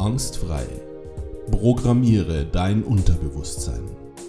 Angstfrei. Programmiere dein Unterbewusstsein.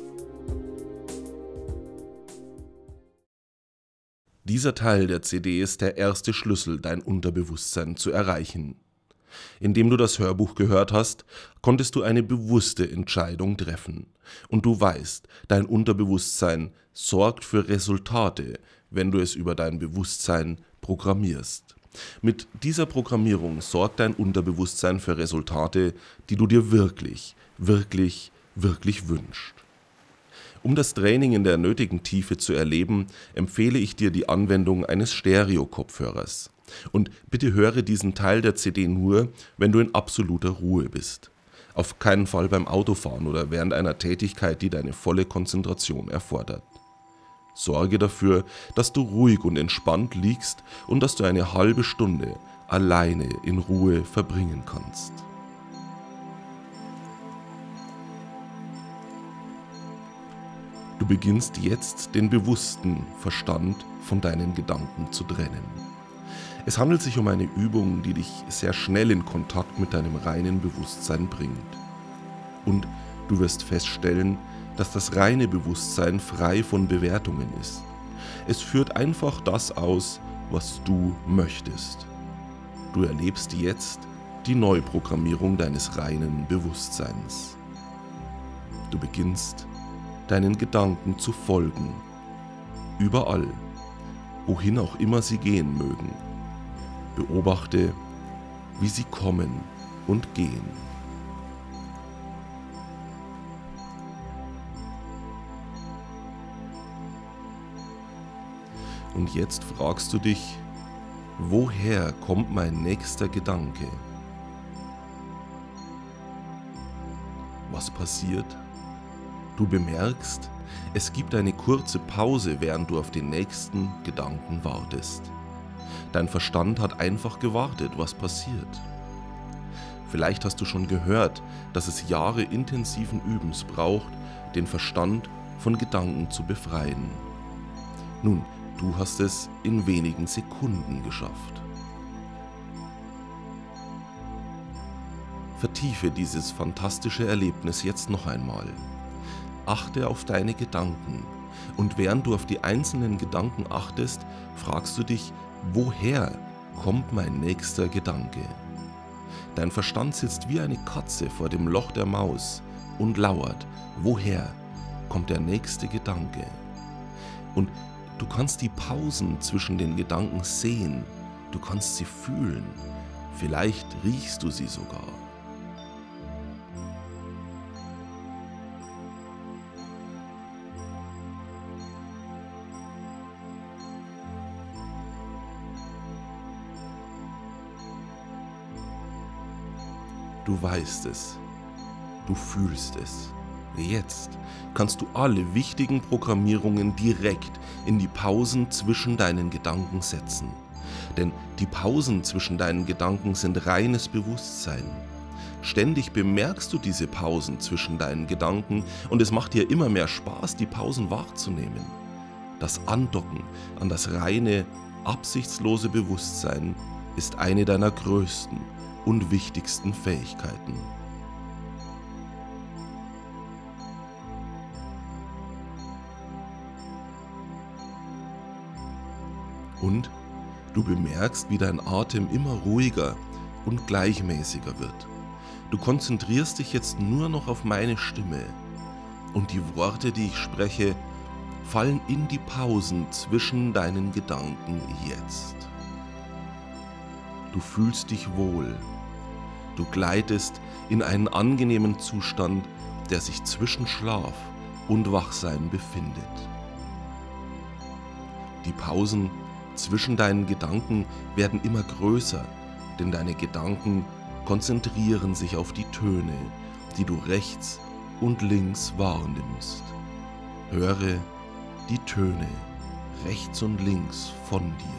Dieser Teil der CD ist der erste Schlüssel, dein Unterbewusstsein zu erreichen. Indem du das Hörbuch gehört hast, konntest du eine bewusste Entscheidung treffen. Und du weißt, dein Unterbewusstsein sorgt für Resultate, wenn du es über dein Bewusstsein programmierst. Mit dieser Programmierung sorgt dein Unterbewusstsein für Resultate, die du dir wirklich wünschst. Um das Training in der nötigen Tiefe zu erleben, empfehle ich dir die Anwendung eines Stereo-Kopfhörers. Und bitte höre diesen Teil der CD nur, wenn du in absoluter Ruhe bist. Auf keinen Fall beim Autofahren oder während einer Tätigkeit, die deine volle Konzentration erfordert. Sorge dafür, dass du ruhig und entspannt liegst und dass du eine halbe Stunde alleine in Ruhe verbringen kannst. Du beginnst jetzt, den bewussten Verstand von deinen Gedanken zu trennen. Es handelt sich um eine Übung, die dich sehr schnell in Kontakt mit deinem reinen Bewusstsein bringt. Und du wirst feststellen, dass das reine Bewusstsein frei von Bewertungen ist. Es führt einfach das aus, was du möchtest. Du erlebst jetzt die Neuprogrammierung deines reinen Bewusstseins. Du beginnst, deinen Gedanken zu folgen. Überall, wohin auch immer sie gehen mögen. Beobachte, wie sie kommen und gehen. Und jetzt fragst du dich, woher kommt mein nächster Gedanke? Was passiert? Du bemerkst, es gibt eine kurze Pause, während du auf den nächsten Gedanken wartest. Dein Verstand hat einfach gewartet, was passiert. Vielleicht hast du schon gehört, dass es Jahre intensiven Übens braucht, den Verstand von Gedanken zu befreien. Nun, du hast es in wenigen Sekunden geschafft. Vertiefe dieses fantastische Erlebnis jetzt noch einmal. Achte auf deine Gedanken und während du auf die einzelnen Gedanken achtest, fragst du dich, woher kommt mein nächster Gedanke? Dein Verstand sitzt wie eine Katze vor dem Loch der Maus und lauert, woher kommt der nächste Gedanke? Und du kannst die Pausen zwischen den Gedanken sehen, du kannst sie fühlen, vielleicht riechst du sie sogar. Du weißt es, du fühlst es. Jetzt kannst du alle wichtigen Programmierungen direkt in die Pausen zwischen deinen Gedanken setzen. Denn die Pausen zwischen deinen Gedanken sind reines Bewusstsein. Ständig bemerkst du diese Pausen zwischen deinen Gedanken und es macht dir immer mehr Spaß, die Pausen wahrzunehmen. Das Andocken an das reine, absichtslose Bewusstsein ist eine deiner größten und wichtigsten Fähigkeiten. Und du bemerkst, wie dein Atem immer ruhiger und gleichmäßiger wird. Du konzentrierst dich jetzt nur noch auf meine Stimme und die Worte, die ich spreche, fallen in die Pausen zwischen deinen Gedanken jetzt. Du fühlst dich wohl. Du gleitest in einen angenehmen Zustand, der sich zwischen Schlaf und Wachsein befindet. Die Pausen zwischen deinen Gedanken werden immer größer, denn deine Gedanken konzentrieren sich auf die Töne, die du rechts und links wahrnimmst. Höre die Töne rechts und links von dir.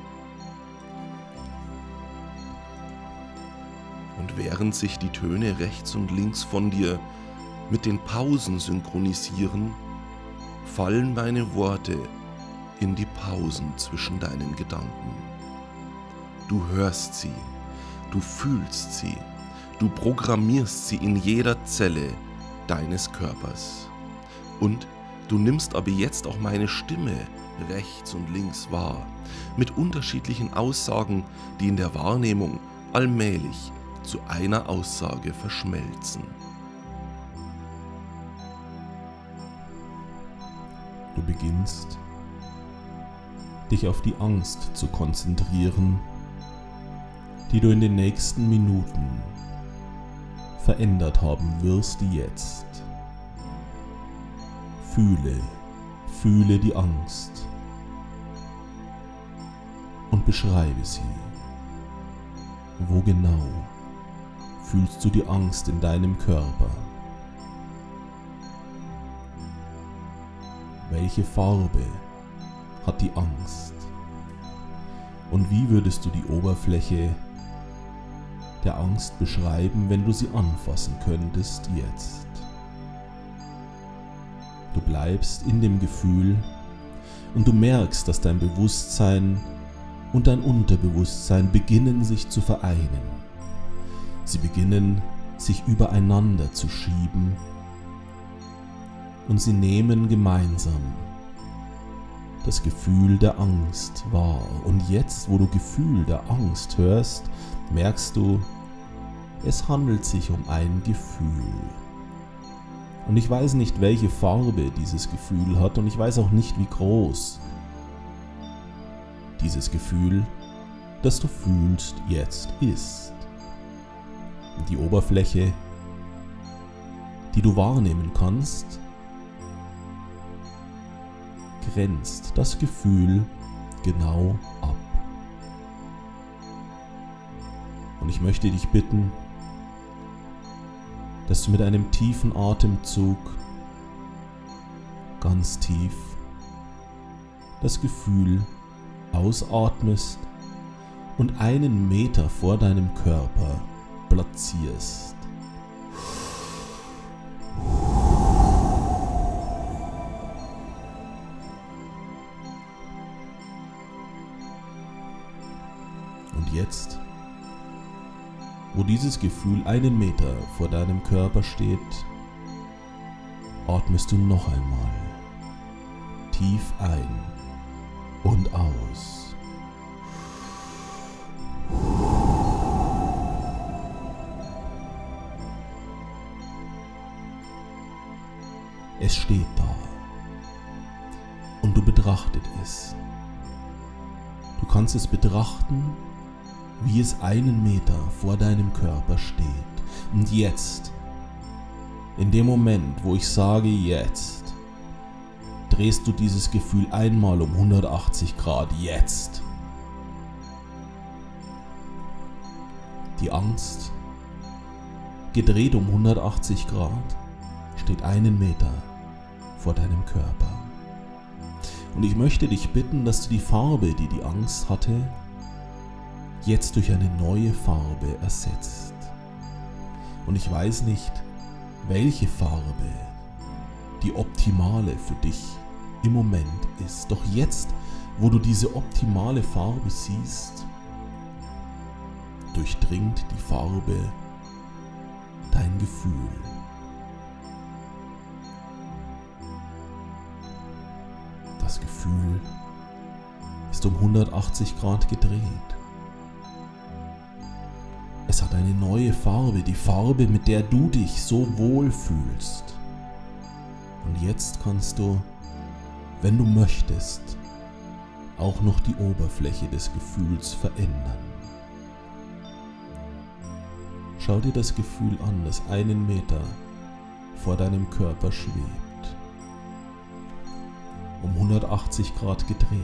Und während sich die Töne rechts und links von dir mit den Pausen synchronisieren, fallen meine Worte in die Pausen zwischen deinen Gedanken. Du hörst sie, du fühlst sie, Du programmierst sie in jeder Zelle deines Körpers. Und du nimmst aber jetzt auch meine Stimme rechts und links wahr, mit unterschiedlichen Aussagen, die in der Wahrnehmung allmählich zu einer Aussage verschmelzen. Du beginnst, dich auf die Angst zu konzentrieren, die du in den nächsten Minuten verändert haben wirst jetzt. Fühle die Angst und beschreibe sie. Wo genau fühlst du die Angst in deinem Körper? Welche Farbe hat die Angst? Und wie würdest du die Oberfläche der Angst beschreiben, wenn du sie anfassen könntest jetzt? Du bleibst in dem Gefühl und du merkst, dass dein Bewusstsein und dein Unterbewusstsein beginnen sich zu vereinen. Sie beginnen sich übereinander zu schieben und sie nehmen gemeinsam das Gefühl der Angst wahr. Und jetzt, wo du Gefühl der Angst hörst, merkst du, es handelt sich um ein Gefühl. Und ich weiß nicht, welche Farbe dieses Gefühl hat und ich weiß auch nicht, wie groß dieses Gefühl, das du fühlst, jetzt ist. Und die Oberfläche, die du wahrnehmen kannst, grenzt das Gefühl genau ab. Und ich möchte dich bitten, dass du mit einem tiefen Atemzug ganz tief das Gefühl ausatmest und 1 Meter vor deinem Körper platzierst. Und jetzt, wo dieses Gefühl 1 Meter vor deinem Körper steht, atmest du noch einmal tief ein und aus. Es steht da und du betrachtest es. Du kannst es betrachten, wie es 1 Meter vor deinem Körper steht. Und jetzt, in dem Moment, wo ich sage jetzt, drehst du dieses Gefühl einmal um 180 Grad, jetzt. Die Angst, gedreht um 180 Grad, steht 1 Meter vor deinem Körper. Und ich möchte dich bitten, dass du die Farbe, die die Angst hatte, jetzt durch eine neue Farbe ersetzt. Und ich weiß nicht, welche Farbe die optimale für dich im Moment ist. Doch jetzt, wo du diese optimale Farbe siehst, durchdringt die Farbe dein Gefühl. Das Gefühl ist um 180 Grad gedreht. Es hat eine neue Farbe, die Farbe, mit der du dich so wohl fühlst. Und jetzt kannst du, wenn du möchtest, auch noch die Oberfläche des Gefühls verändern. Schau dir das Gefühl an, das 1 Meter vor deinem Körper schwebt. Um 180 Grad gedreht.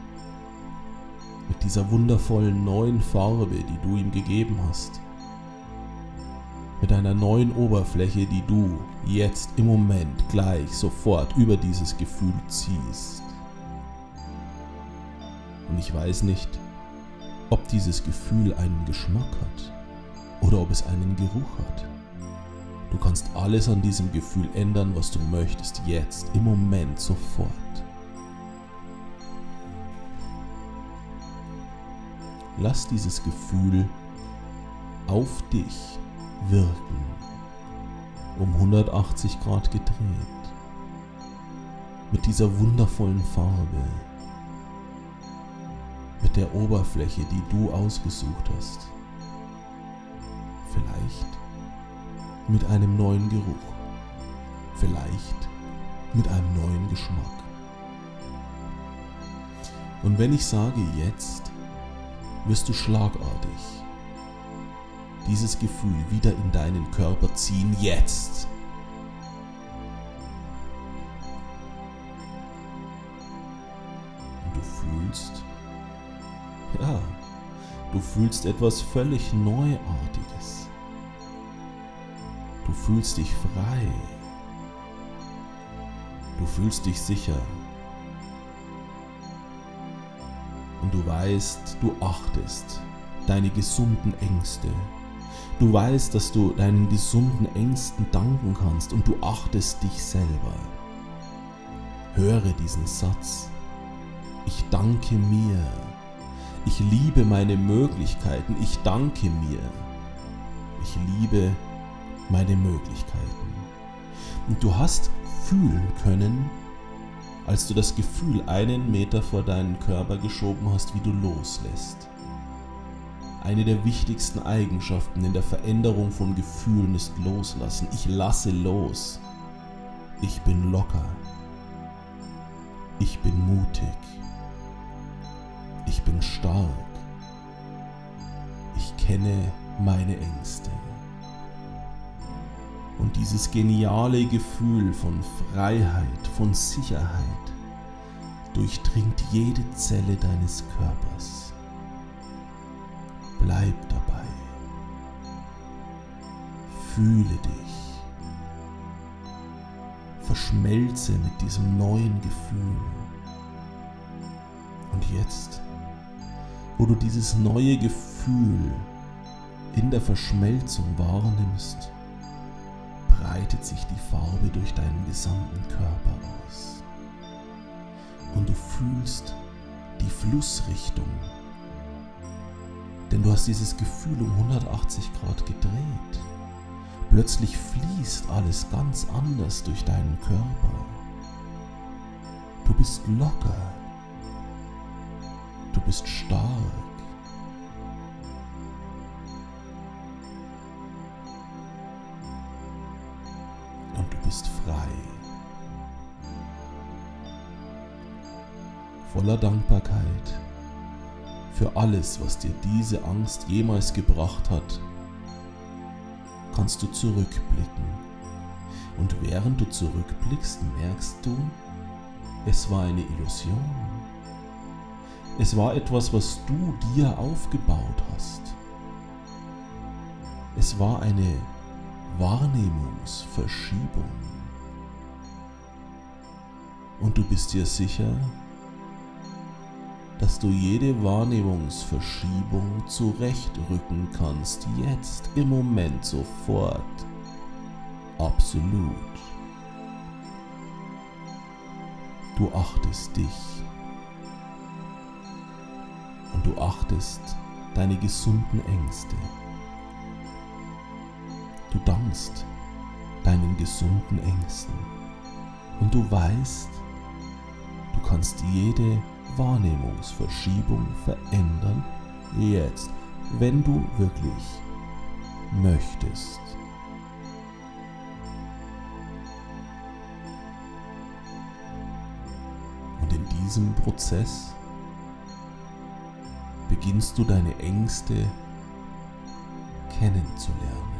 Mit dieser wundervollen neuen Farbe, die du ihm gegeben hast. Mit einer neuen Oberfläche, die du jetzt im Moment gleich sofort über dieses Gefühl ziehst. Und ich weiß nicht, ob dieses Gefühl einen Geschmack hat oder ob es einen Geruch hat. Du kannst alles an diesem Gefühl ändern, was du möchtest, jetzt, im Moment, sofort. Lass dieses Gefühl auf dich wirken, um 180 Grad gedreht, mit dieser wundervollen Farbe, mit der Oberfläche, die du ausgesucht hast. Vielleicht mit einem neuen Geruch, vielleicht mit einem neuen Geschmack. Und wenn ich sage jetzt, wirst du schlagartig dieses Gefühl wieder in deinen Körper ziehen, jetzt. Und du fühlst etwas völlig Neuartiges. Du fühlst dich frei. Du fühlst dich sicher. Und du weißt, du achtest deine gesunden Ängste. Du weißt, dass du deinen gesunden Ängsten danken kannst und du achtest dich selber. Höre diesen Satz. Ich danke mir. Ich liebe meine Möglichkeiten. Ich danke mir. Ich liebe meine Möglichkeiten. Und du hast fühlen können, als du das Gefühl 1 Meter vor deinen Körper geschoben hast, wie du loslässt. Eine der wichtigsten Eigenschaften in der Veränderung von Gefühlen ist Loslassen. Ich lasse los. Ich bin locker. Ich bin mutig. Ich bin stark. Ich kenne meine Ängste. Und dieses geniale Gefühl von Freiheit, von Sicherheit durchdringt jede Zelle deines Körpers. Bleib dabei. Fühle dich. Verschmelze mit diesem neuen Gefühl. Und jetzt, wo du dieses neue Gefühl in der Verschmelzung wahrnimmst, breitet sich die Farbe durch deinen gesamten Körper aus. Und du fühlst die Flussrichtung. Denn du hast dieses Gefühl um 180 Grad gedreht. Plötzlich fließt alles ganz anders durch deinen Körper. Du bist locker. Du bist stark. Und du bist frei. Voller Dankbarkeit für alles, was dir diese Angst jemals gebracht hat, kannst du zurückblicken. Und während du zurückblickst, merkst du, es war eine Illusion. Es war etwas, was du dir aufgebaut hast. Es war eine Wahrnehmungsverschiebung. Und du bist dir sicher, dass du jede Wahrnehmungsverschiebung zurechtrücken kannst, jetzt, im Moment, sofort. Absolut. Du achtest dich. Und du achtest deine gesunden Ängste. Du dankst deinen gesunden Ängsten. Und du weißt, du kannst jede Wahrnehmungsverschiebung verändern, jetzt, wenn du wirklich möchtest. Und in diesem Prozess beginnst du deine Ängste kennenzulernen.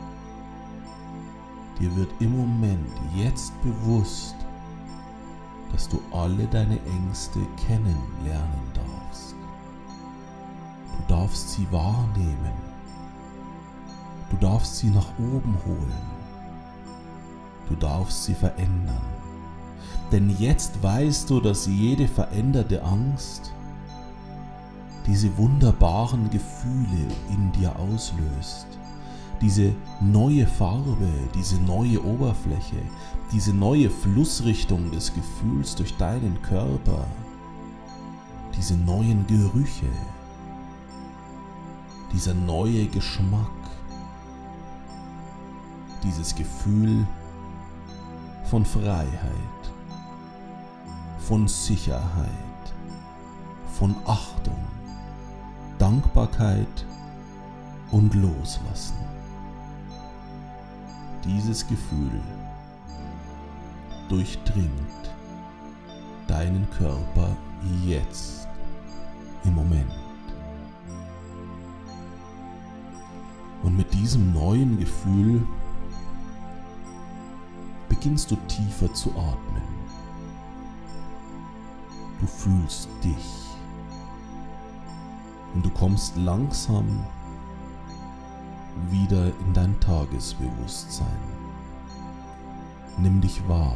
Dir wird im Moment jetzt bewusst, dass du alle deine Ängste kennenlernen darfst. Du darfst sie wahrnehmen. Du darfst sie nach oben holen. Du darfst sie verändern. Denn jetzt weißt du, dass jede veränderte Angst diese wunderbaren Gefühle in dir auslöst. Diese neue Farbe, diese neue Oberfläche, diese neue Flussrichtung des Gefühls durch deinen Körper, diese neuen Gerüche, dieser neue Geschmack, dieses Gefühl von Freiheit, von Sicherheit, von Achtung, Dankbarkeit und Loslassen. Dieses Gefühl durchdringt deinen Körper jetzt, im Moment. Und mit diesem neuen Gefühl beginnst du tiefer zu atmen. Du fühlst dich und du kommst langsam wieder in dein Tagesbewusstsein. Nimm dich wahr.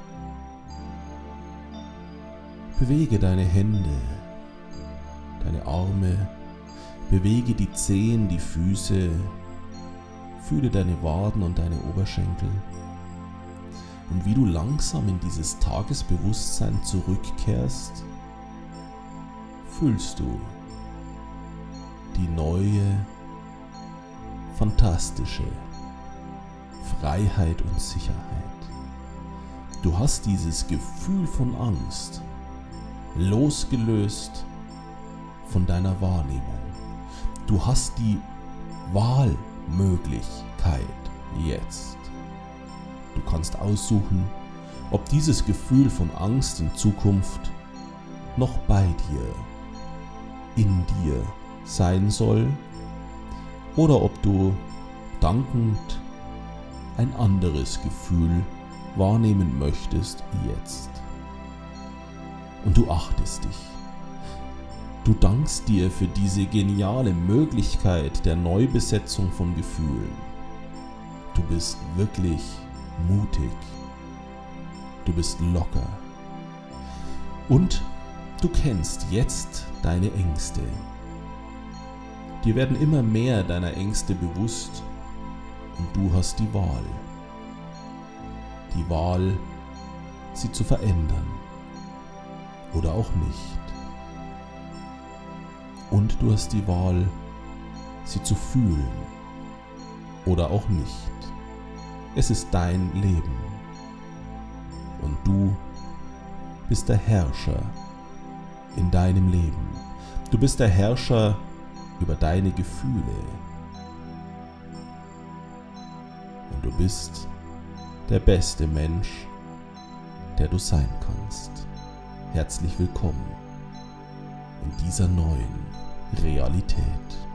Bewege deine Hände, deine Arme, bewege die Zehen, die Füße, fühle deine Waden und deine Oberschenkel. Und wie du langsam in dieses Tagesbewusstsein zurückkehrst, fühlst du die neue, fantastische Freiheit und Sicherheit. Du hast dieses Gefühl von Angst losgelöst von deiner Wahrnehmung. Du hast die Wahlmöglichkeit jetzt. Du kannst aussuchen, ob dieses Gefühl von Angst in Zukunft noch bei dir, in dir sein soll, oder ob du dankend ein anderes Gefühl wahrnehmen möchtest jetzt. Und du achtest dich. Du dankst dir für diese geniale Möglichkeit der Neubesetzung von Gefühlen. Du bist wirklich mutig. Du bist locker. Und du kennst jetzt deine Ängste. Dir werden immer mehr deiner Ängste bewusst und du hast die Wahl. Die Wahl, sie zu verändern oder auch nicht. Und du hast die Wahl, sie zu fühlen oder auch nicht. Es ist dein Leben und du bist der Herrscher in deinem Leben. Du bist der Herrscher über deine Gefühle und du bist der beste Mensch, der du sein kannst. Herzlich willkommen in dieser neuen Realität.